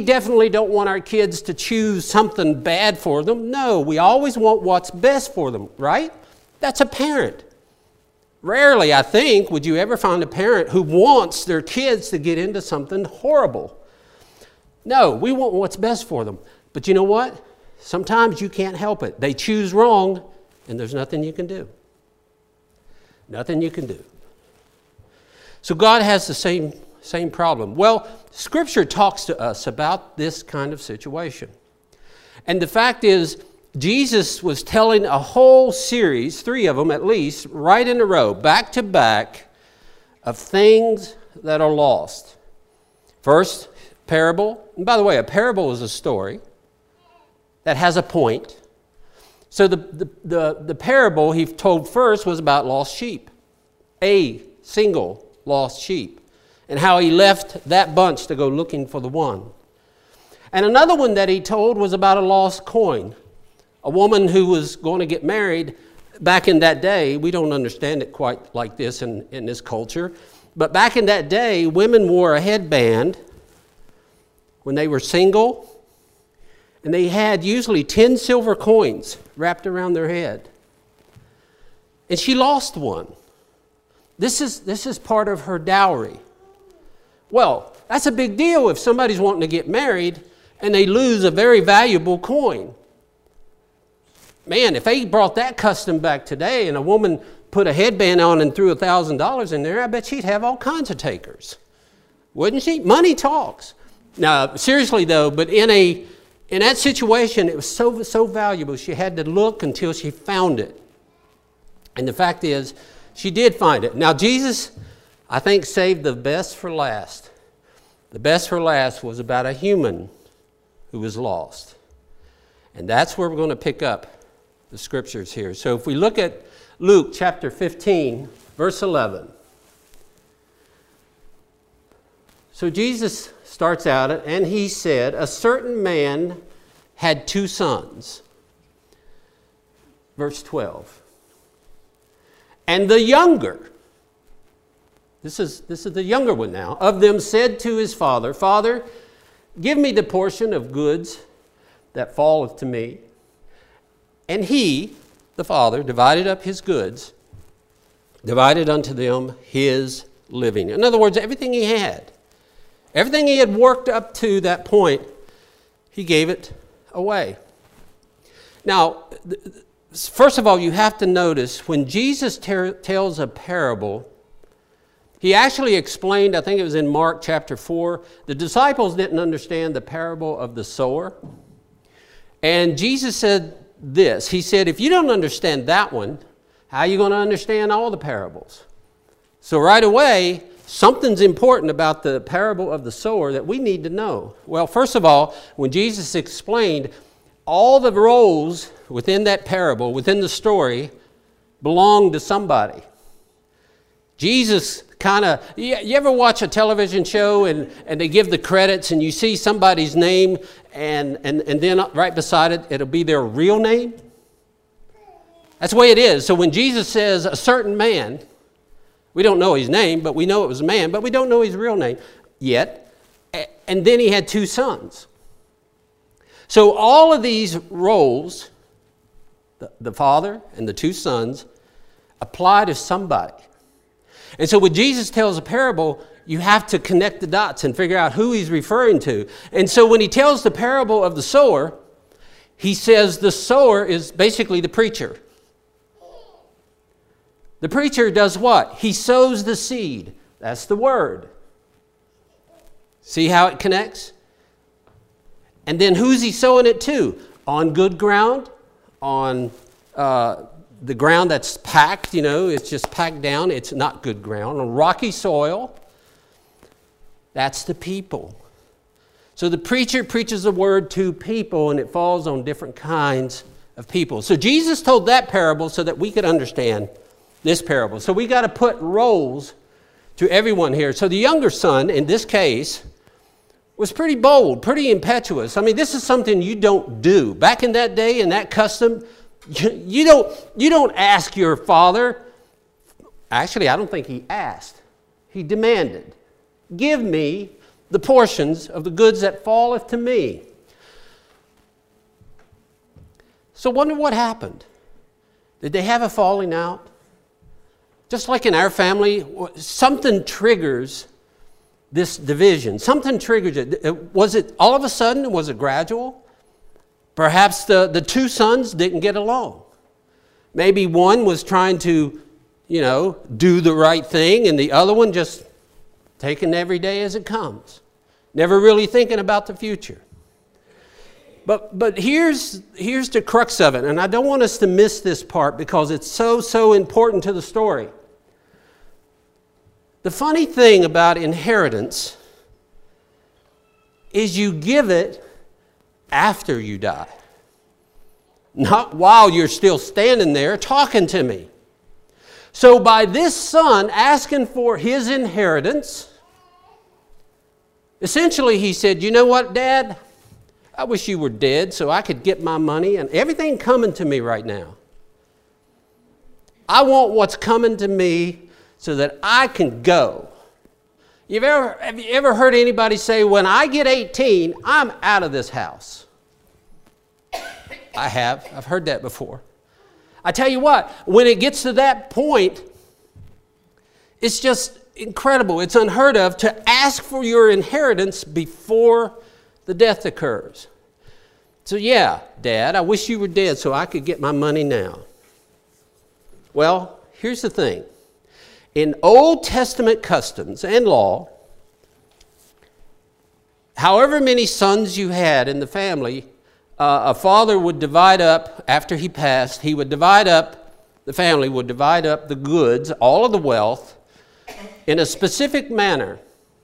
we definitely don't want our kids to choose something bad for them. No, we always want what's best for them, right? That's a parent. Rarely, I think, would you ever find a parent who wants their kids to get into something horrible. No, we want what's best for them. But you know what? Sometimes you can't help it. They choose wrong, and there's nothing you can do. Nothing you can do. So God has the same problem. Well, Scripture talks to us about this kind of situation. And the fact is, Jesus was telling a whole series, 3 of them at least, right in a row, back to back, of things that are lost. First, parable. And by the way, a parable is a story that has a point. So the parable he told first was about lost sheep. A single lost sheep. And how he left that bunch to go looking for the one. And another one that he told was about a lost coin. A woman who was going to get married back in that day. We don't understand it quite like this in this culture. But back in that day, women wore a headband when they were single. And they had usually 10 silver coins wrapped around their head. And she lost one. This is part of her dowry. Well, that's a big deal if somebody's wanting to get married and they lose a very valuable coin. Man, if they brought that custom back today and a woman put a headband on and threw $1,000 in there, I bet she'd have all kinds of takers. Wouldn't she? Money talks. Now, seriously though, but in that situation, it was so valuable, she had to look until she found it. And the fact is, she did find it. Now, Jesus, I think, saved the best for last. The best for last was about a human who was lost. And that's where we're going to pick up the scriptures here. So if we look at Luke chapter 15, verse 11. So Jesus starts out, and he said, a certain man had 2 sons. Verse 12. And the younger, this is the younger one now, of them said to his father, Father, give me the portion of goods that falleth to me. And he, the father, divided up his goods, divided unto them his living. In other words, everything he had worked up to that point, he gave it away. Now, first of all, you have to notice when Jesus tells a parable, he actually explained, I think it was in Mark chapter 4, the disciples didn't understand the parable of the sower. And Jesus said this, he said, if you don't understand that one, how are you going to understand all the parables? So right away, something's important about the parable of the sower that we need to know. Well, first of all, when Jesus explained all the roles within that parable, within the story, belonged to somebody. Jesus kind of, you ever watch a television show and they give the credits and you see somebody's name and then right beside it, it'll be their real name? That's the way it is. So when Jesus says a certain man, we don't know his name, but we know it was a man, but we don't know his real name yet. And then he had 2 sons. So all of these roles, the father and the 2 sons, apply to somebody. And so when Jesus tells a parable, you have to connect the dots and figure out who he's referring to. And so when he tells the parable of the sower, he says the sower is basically the preacher. The preacher does what? He sows the seed. That's the word. See how it connects? And then who's he sowing it to? On good ground, on the ground that's packed, it's just packed down. It's not good ground. On rocky soil, that's the people. So the preacher preaches the word to people, and it falls on different kinds of people. So Jesus told that parable so that we could understand this parable. So we got to put roles to everyone here. So the younger son, in this case, was pretty bold, pretty impetuous. I mean, this is something you don't do. Back in that day, in that custom, you don't ask your father. Actually, I don't think he asked. He demanded, give me the portions of the goods that falleth to me. So wonder what happened. Did they have a falling out? Just like in our family, something triggers this division. Something triggers it. Was it all of a sudden? Was it gradual? Perhaps the two sons didn't get along. Maybe one was trying to, do the right thing, and the other one just taking every day as it comes. Never really thinking about the future. But here's the crux of it, and I don't want us to miss this part because it's so important to the story. The funny thing about inheritance is you give it after you die. Not while you're still standing there talking to me. So by this son asking for his inheritance, essentially he said, you know what, Dad? I wish you were dead so I could get my money and everything coming to me right now. I want what's coming to me so that I can go. Have you ever heard anybody say, when I get 18, I'm out of this house? I have. I've heard that before. I tell you what, when it gets to that point, it's just incredible. It's unheard of to ask for your inheritance before the death occurs. So yeah, Dad, I wish you were dead so I could get my money now. Well, here's the thing. In Old Testament customs and law, however many sons you had in the family, a father would divide up, after he passed, the family would divide up the goods, all of the wealth, in a specific manner.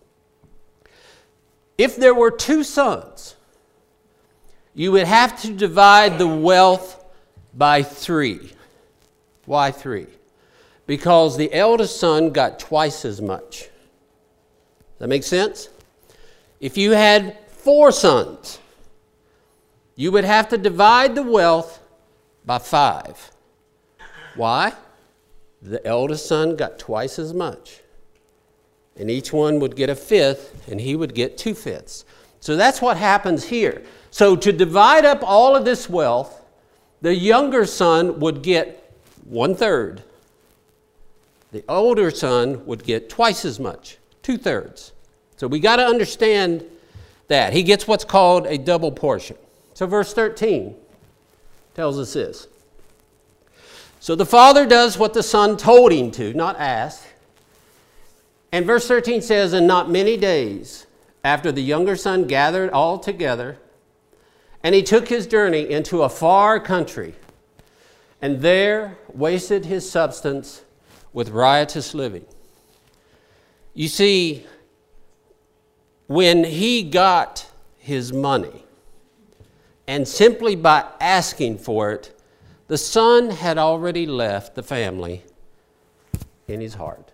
If there were two sons, you would have to divide the wealth by 3. Why 3? Because the eldest son got twice as much. Does that make sense? If you had 4 sons, you would have to divide the wealth by 5. Why? The eldest son got twice as much. And each one would get 1/5, and he would get 2/5. So that's what happens here. So to divide up all of this wealth, the younger son would get 1/3. The older son would get twice as much, 2/3. So we got to understand that. He gets what's called a double portion. So verse 13 tells us this. So the father does what the son told him to, not asked. And verse 13 says, and not many days after the younger son gathered all together, and he took his journey into a far country, and there wasted his substance with riotous living. You see, when he got his money, and simply by asking for it, the son had already left the family in his heart.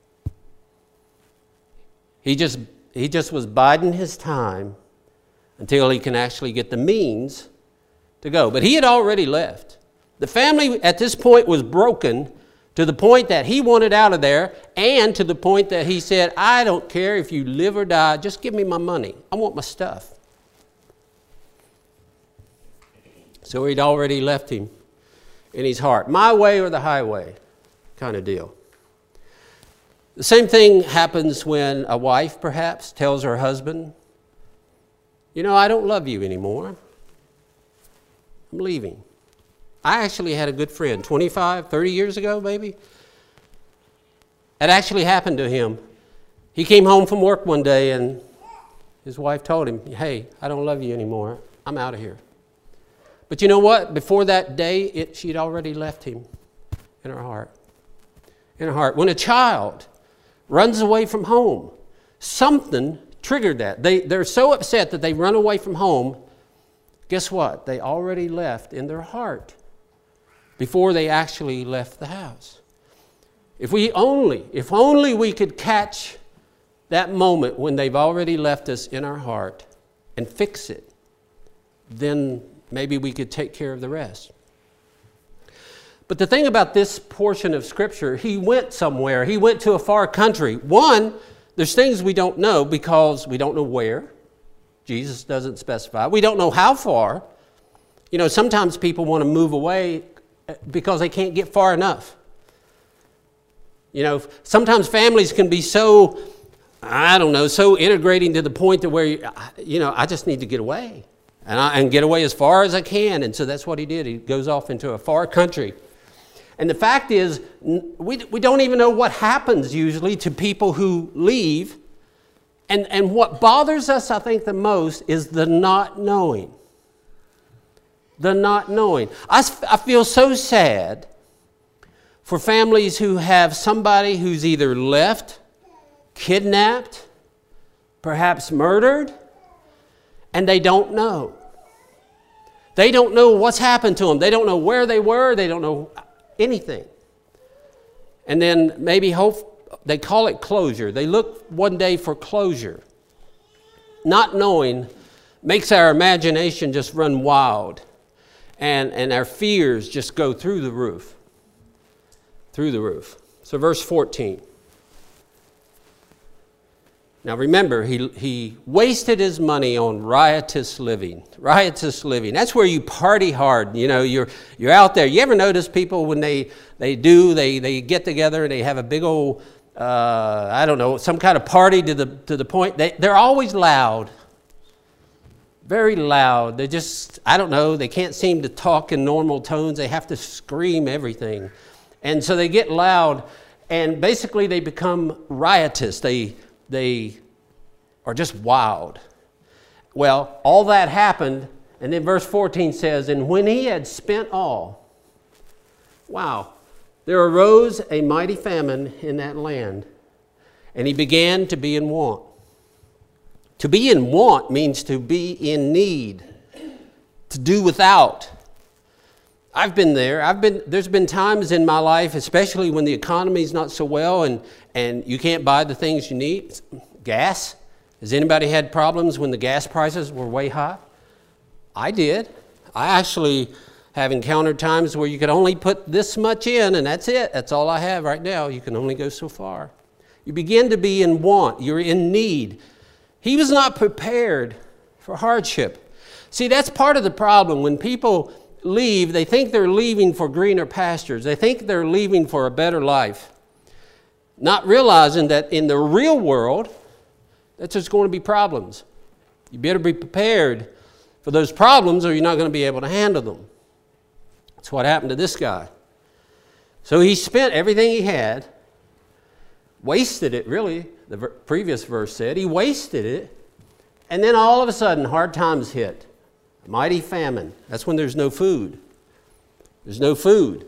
He just was biding his time until he can actually get the means to go. But he had already left. The family at this point was broken to the point that he wanted out of there, and to the point that he said, I don't care if you live or die, just give me my money. I want my stuff. So he'd already left him in his heart. My way or the highway kind of deal. The same thing happens when a wife perhaps tells her husband, I don't love you anymore. I'm leaving. I actually had a good friend 25, 30 years ago, maybe. It actually happened to him. He came home from work one day and his wife told him, hey, I don't love you anymore. I'm out of here. But you know what? Before that day, she'd already left him in her heart. In her heart. When a child runs away from home, something triggered that. They're so upset that they run away from home. Guess what? They already left in their heart before they actually left the house. If only we could catch that moment when they've already left us in our heart and fix it, then maybe we could take care of the rest. But the thing about this portion of Scripture, he went somewhere. He went to a far country. One, There's things we don't know because we don't know where. Jesus doesn't specify. We don't know how far. You know, sometimes people want to move away because they can't get far enough. You know, sometimes families can be so, so integrating to the point to where, I just need to get away. And get away as far as I can. And so that's what he did. He goes off into a far country. And the fact is, we don't even know what happens usually to people who leave. And what bothers us, I think, the most is the not knowing. The not knowing. I feel so sad for families who have somebody who's either left, kidnapped, perhaps murdered, and they don't know. They don't know what's happened to them. They don't know where they were. They don't know anything. And then maybe they call it closure. They look one day for closure. Not knowing makes our imagination just run wild. And our fears just go through the roof. Through the roof. So verse 14. Now remember, he wasted his money on riotous living. Riotous living. That's where you party hard. You know, you're out there. You ever notice people when they get together and they have a big old, some kind of party to the point, they're always loud. Very loud. They just, they can't seem to talk in normal tones. They have to scream everything. And so they get loud and basically they become riotous. They are just wild. Well, all that happened, and then verse 14 says, and when he had spent all, there arose a mighty famine in that land, and he began to be in want. To be in want means to be in need, to do without. I've been there. There's been times in my life, especially when the economy's not so well and you can't buy the things you need. Gas. Has anybody had problems when the gas prices were way high? I did. I actually have encountered times where you could only put this much in and that's it. That's all I have right now. You can only go so far. You begin to be in want. You're in need. He was not prepared for hardship. See, that's part of the problem. When people leave, they think they're leaving for greener pastures. They think they're leaving for a better life. Not realizing that in the real world, that's just going to be problems. You better be prepared for those problems or you're not going to be able to handle them. That's what happened to this guy. So he spent everything he had, wasted it really, the previous verse said. He wasted it, and then all of a sudden hard times hit. Mighty famine. That's when there's no food. There's no food.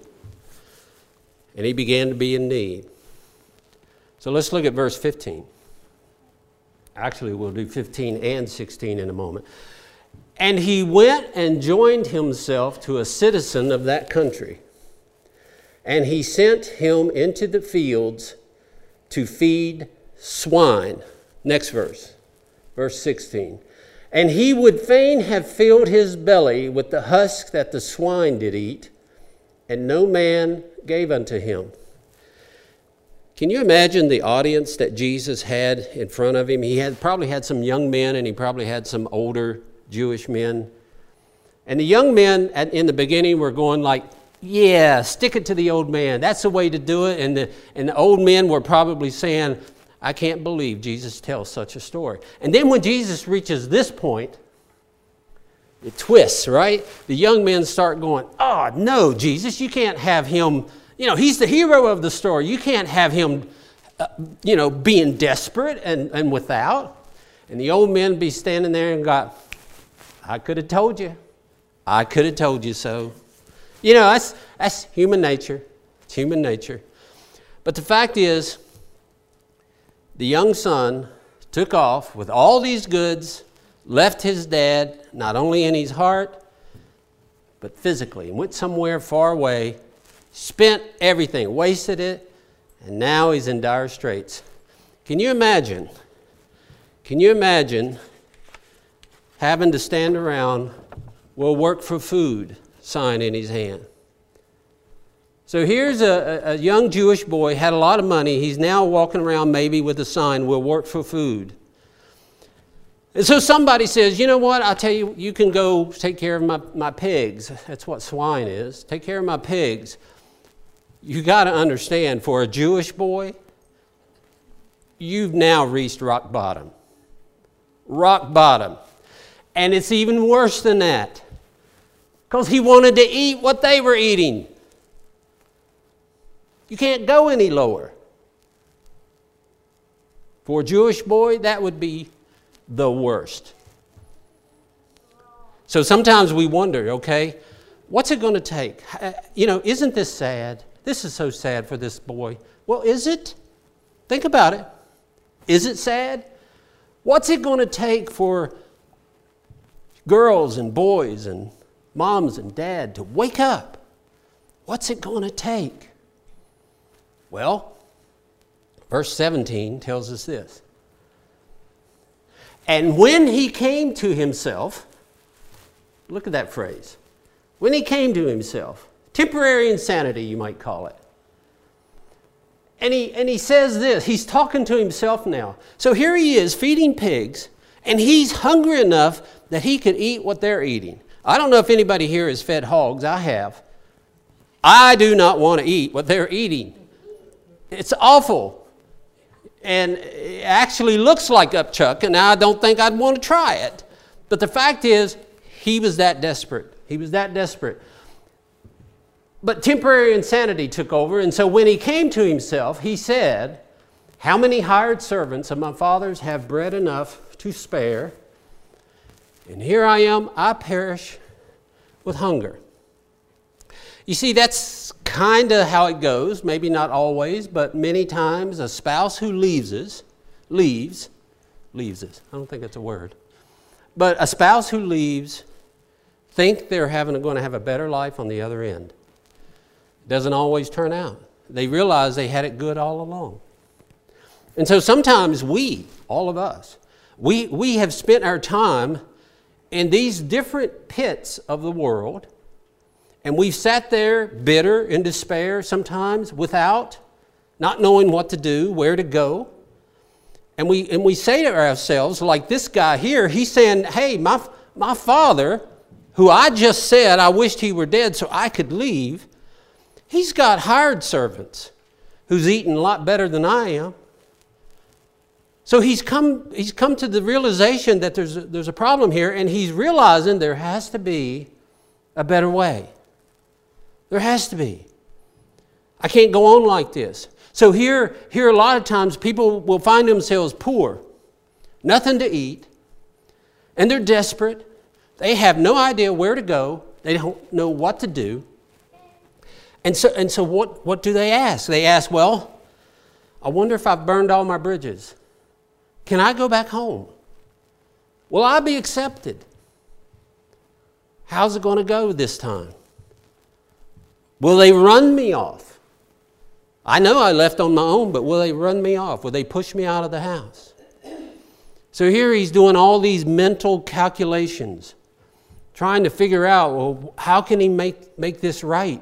And he began to be in need. So let's look at verse 15. Actually, we'll do 15 and 16 in a moment. And he went and joined himself to a citizen of that country. And he sent him into the fields to feed swine. Next verse. Verse 16. And he would fain have filled his belly with the husk that the swine did eat, and no man gave unto him. Can you imagine the audience that Jesus had in front of him? He probably had some young men, and he probably had some older Jewish men. And the young men in the beginning were going like, yeah, stick it to the old man. That's the way to do it. And the old men were probably saying, I can't believe Jesus tells such a story. And then when Jesus reaches this point, it twists, right? The young men start going, oh, no, Jesus, you can't have him, he's the hero of the story. You can't have him, being desperate and without. And the old men be standing there and got, I could have told you. I could have told you so. That's human nature. It's human nature. But the fact is, the young son took off with all these goods, left his dad, not only in his heart, but physically, and went somewhere far away, spent everything, wasted it, and now he's in dire straits. Can you imagine having to stand around, will work for food sign in his hand? So here's a young Jewish boy, had a lot of money. He's now walking around maybe with a sign, "We'll work for food." And so somebody says, "You know what, I'll tell you, you can go take care of my pigs." That's what swine is. Take care of my pigs. You got to understand, for a Jewish boy, you've now reached rock bottom. Rock bottom. And it's even worse than that, because he wanted to eat what they were eating. You can't go any lower. For a Jewish boy, that would be the worst. So sometimes we wonder, okay, what's it going to take? Isn't this sad? This is so sad for this boy. Well, is it? Think about it. Is it sad? What's it going to take for girls and boys and moms and dad to wake up? What's it going to take? Well, verse 17 tells us this. And when he came to himself, look at that phrase. When he came to himself, temporary insanity, you might call it. And he says this, he's talking to himself now. So here he is feeding pigs, and he's hungry enough that he could eat what they're eating. I don't know if anybody here has fed hogs. I have. I do not want to eat what they're eating. It's awful. And it actually looks like upchuck, and I don't think I'd want to try it. But the fact is, he was that desperate. He was that desperate. But temporary insanity took over, and so when he came to himself, he said, "How many hired servants of my father's have bread enough to spare? And here I am, I perish with hunger." You see, that's kind of how it goes. Maybe not always, but many times a spouse who leaves us. I don't think that's a word. But a spouse who leaves think they're going to have a better life on the other end. It doesn't always turn out. They realize they had it good all along. And so sometimes all of us, we have spent our time in these different pits of the world, and we've sat there bitter, in despair sometimes, not knowing what to do, where to go. And we say to ourselves, like this guy here, he's saying, "Hey, my father, who I just said I wished he were dead so I could leave, he's got hired servants who's eating a lot better than I am." So he's come to the realization that there's a problem here, and he's realizing there has to be a better way. There has to be. I can't go on like this. So here a lot of times people will find themselves poor, nothing to eat, and they're desperate. They have no idea where to go. They don't know what to do. And so what do they ask? They ask, "Well, I wonder if I've burned all my bridges. Can I go back home? Will I be accepted? How's it going to go this time? Will they run me off? I know I left on my own, but will they run me off? Will they push me out of the house?" So here he's doing all these mental calculations, trying to figure out, well, how can he make this right?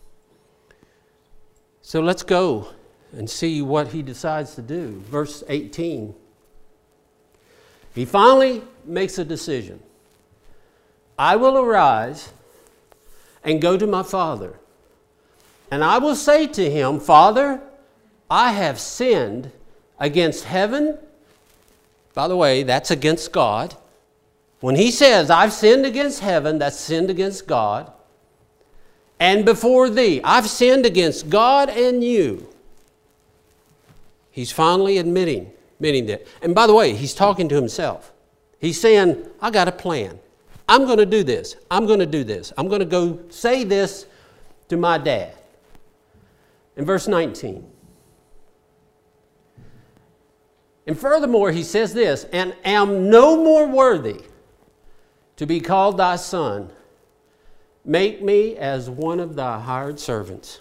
So let's go and see what he decides to do. Verse 18. He finally makes a decision. "I will arise and go to my father, and I will say to him, 'Father, I have sinned against heaven.'" By the way, that's against God. When he says, "I've sinned against heaven," that's sinned against God. "And before thee," I've sinned against God and you. He's finally admitting that. And by the way, he's talking to himself. He's saying, "I got a plan. I'm going to do this. I'm going to do this. I'm going to go say this to my dad." In verse 19. "And furthermore," he says this, "and am no more worthy to be called thy son. Make me as one of thy hired servants."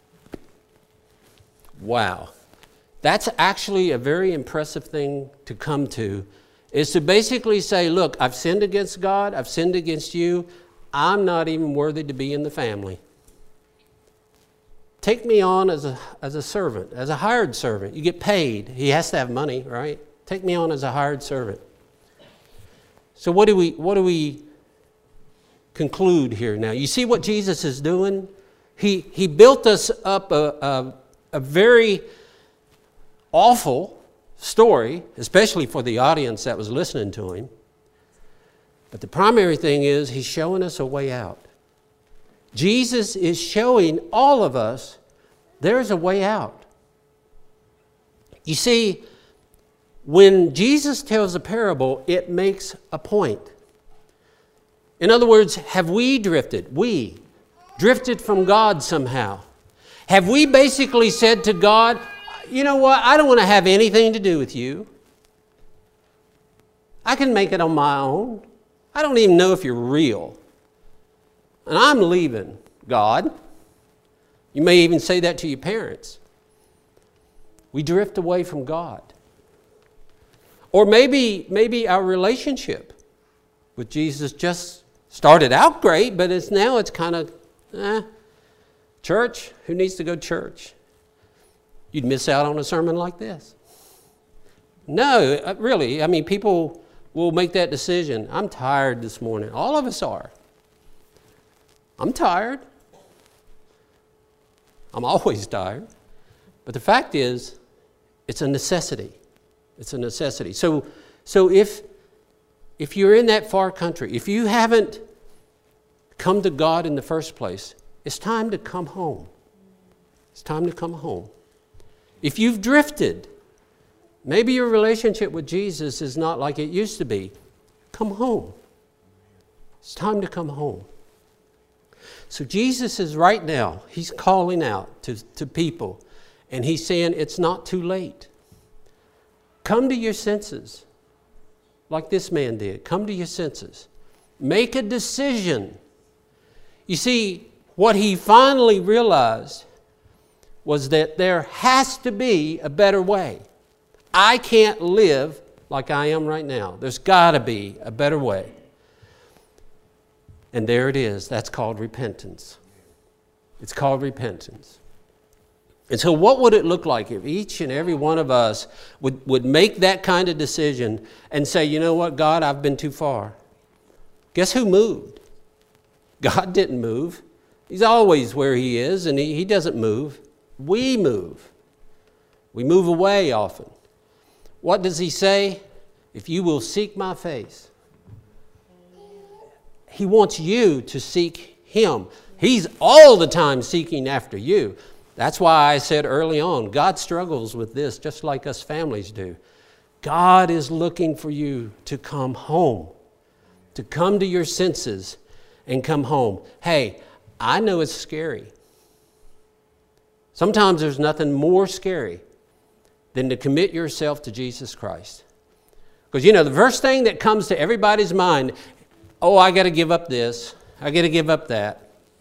Wow. That's actually a very impressive thing to come to, is to basically say, "Look, I've sinned against God. I've sinned against you. I'm not even worthy to be in the family. take me on as a servant, as a hired servant. You get paid. He has to have money, right? Take me on as a hired servant. So what do we conclude here now? You see what Jesus is doing? He built us up a very awful story, especially for the audience that was listening to him. But the primary thing is he's showing us a way out. Jesus is showing all of us there's a way out. You see, when Jesus tells a parable, it makes a point. In other words, have we drifted? We drifted from God somehow. Have we basically said to God, you know what, I don't want to have anything to do with you. I can make it on my own. I don't even know if you're real. And I'm leaving, God. You may even say that to your parents. We drift away from God. Or maybe our relationship with Jesus just started out great, but it's kind of, church, who needs to go to church? You'd miss out on a sermon like this. No, really, I mean, people will make that decision. I'm tired this morning. All of us are. I'm tired. I'm always tired. But the fact is, it's a necessity. It's a necessity. So if you're in that far country, if you haven't come to God in the first place, it's time to come home. It's time to come home. If you've drifted, maybe your relationship with Jesus is not like it used to be, come home. It's time to come home. So Jesus is right now, he's calling out to people, and he's saying it's not too late. Come to your senses, like this man did. Come to your senses. Make a decision. You see, what he finally realized was that there has to be a better way. I can't live like I am right now. There's got to be a better way. And there it is. That's called repentance. It's called repentance. And so what would it look like if each and every one of us would make that kind of decision and say, you know what, God, I've been too far. Guess who moved? God didn't move. He's always where he is, and he doesn't move. We move. We move away often. What does he say? If you will seek my face. He wants you to seek him. He's all the time seeking after you. That's why I said early on, God struggles with this just like us families do. God is looking for you to come home, to come to your senses and come home. Hey, I know it's scary. Sometimes there's nothing more scary than to commit yourself to Jesus Christ. Because, the first thing that comes to everybody's mind, oh, I got to give up this. I got to give up that.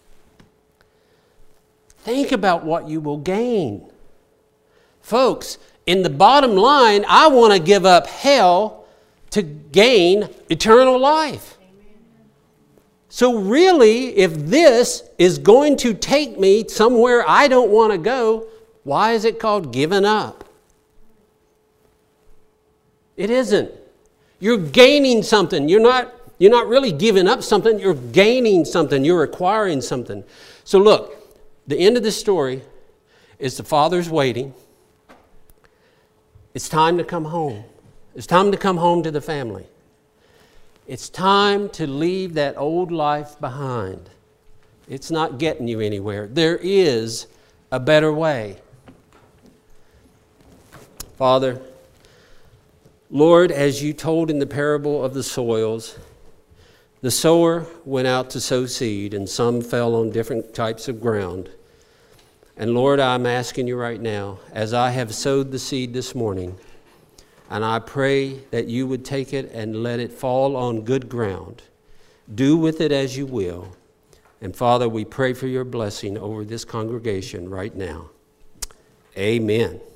Think about what you will gain. Folks, in the bottom line, I want to give up hell to gain eternal life. So really, if this is going to take me somewhere I don't want to go, why is it called giving up? It isn't. You're gaining something. You're not really giving up something. You're gaining something. You're acquiring something. So look, the end of the story is the Father's waiting. It's time to come home. It's time to come home to the family. It's time to leave that old life behind. It's not getting you anywhere. There is a better way. Father, Lord, as you told in the parable of the soils, the sower went out to sow seed, and some fell on different types of ground. And Lord, I'm asking you right now, as I have sowed the seed this morning, and I pray that you would take it and let it fall on good ground. Do with it as you will. And Father, we pray for your blessing over this congregation right now. Amen.